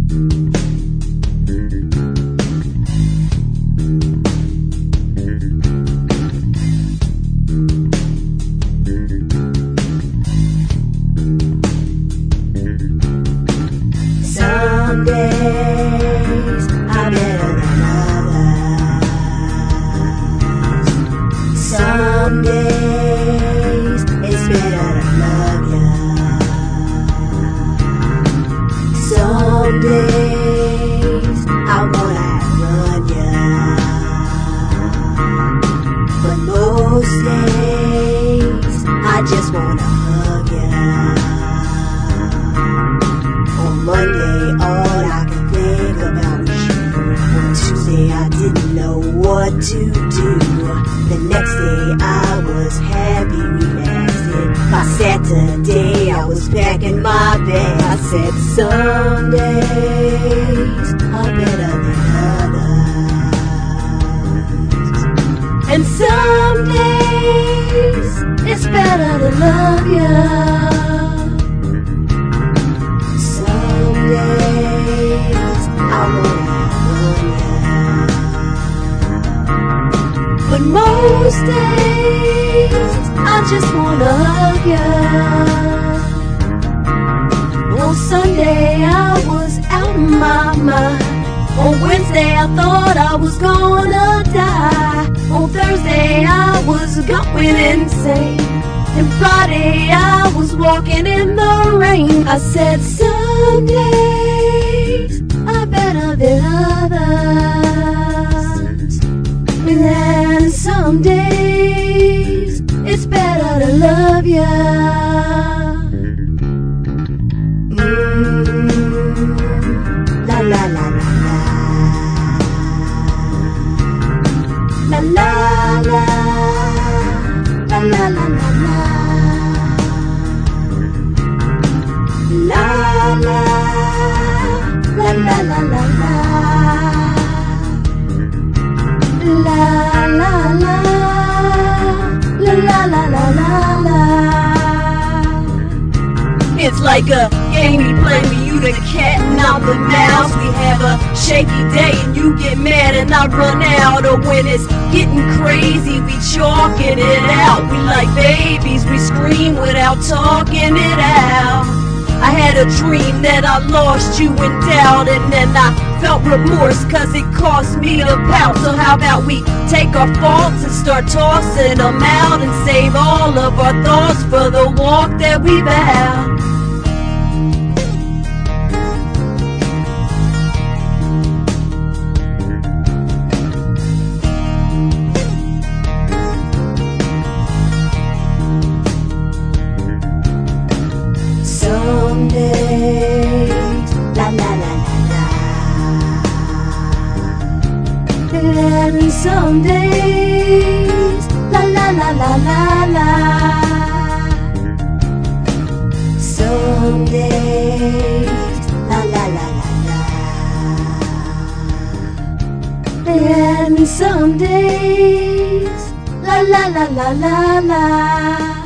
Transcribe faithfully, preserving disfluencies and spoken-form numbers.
Some days are better than others. Some days it's better to love ya. Some days I wanna run ya, but most days I just wanna hug ya. On Monday, all I could think about was you. On Tuesday, I didn't know what to do. The next day, I was happy, relaxing. By Saturday, I was packing my bag. I said, some days are better than others. And some days, it's better to love ya. But most days I just wanna hug ya. On Sunday I was out of my mind. On Wednesday I thought I was gonna die. On Thursday I was going insane. And Friday I was walking in the rain. I said some days are better than others. And then some days it's better to love ya. Mm, la la la la la la la la la la la la la. La la la la la la la la la la la la la la la. It's like a game we play with you, the cat and I'm the mouse. We have a shaky day and you get mad and I run out. Or when it's getting crazy, we chalking it out. We like babies, we scream without talking it out. I had a dream that I lost you in doubt, and then I felt remorse cause it cost me a pout. So how about we take our faults and start tossing them out, and save all of our thoughts for the walk that we vow. Some days, la la la la la, and some days, la la la la la la. Some days, la la la la la, and some days, la la la la la la.